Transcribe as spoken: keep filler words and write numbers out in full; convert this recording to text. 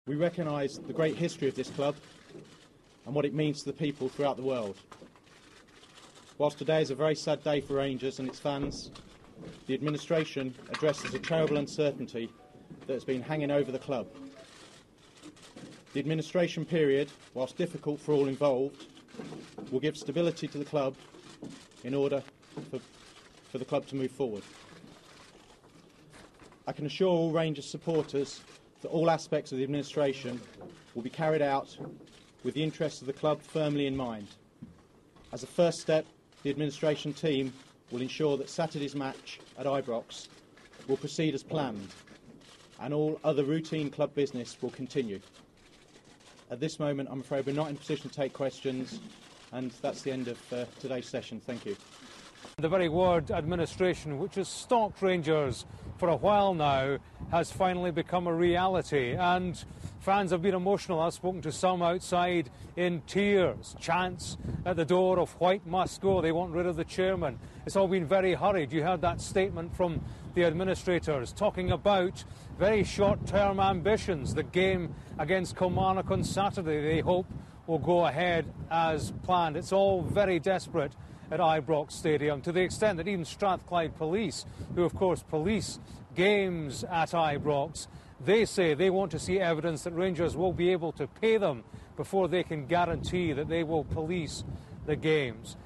We recognise the great history of this club and what it means to the people throughout the world. Whilst today is a very sad day for Rangers and its fans, the administration addresses a terrible uncertainty that has been hanging over the club. The administration period, whilst difficult for all involved, will give stability to the club in order for, for the club to move forward. I can assure all Rangers supporters that all aspects of the administration will be carried out with the interests of the club firmly in mind. As a first step, the administration team will ensure that Saturday's match at Ibrox will proceed as planned and all other routine club business will continue. At this moment, I'm afraid we're not in a position to take questions, and that's the end of uh, today's session. Thank you. The very word administration, which has stalked Rangers for a while now, has finally become a reality, and fans have been emotional. I've spoken to some outside in tears, chants at the door of White must go, they want rid of the chairman. It's all been very hurried. You heard that statement from the administrators talking about very short-term ambitions. The game against Kilmarnock on Saturday, they hope, will go ahead as planned. It's all very desperate at Ibrox Stadium, to the extent that even Strathclyde Police, who of course police games at Ibrox, they say they want to see evidence that Rangers will be able to pay them before they can guarantee that they will police the games.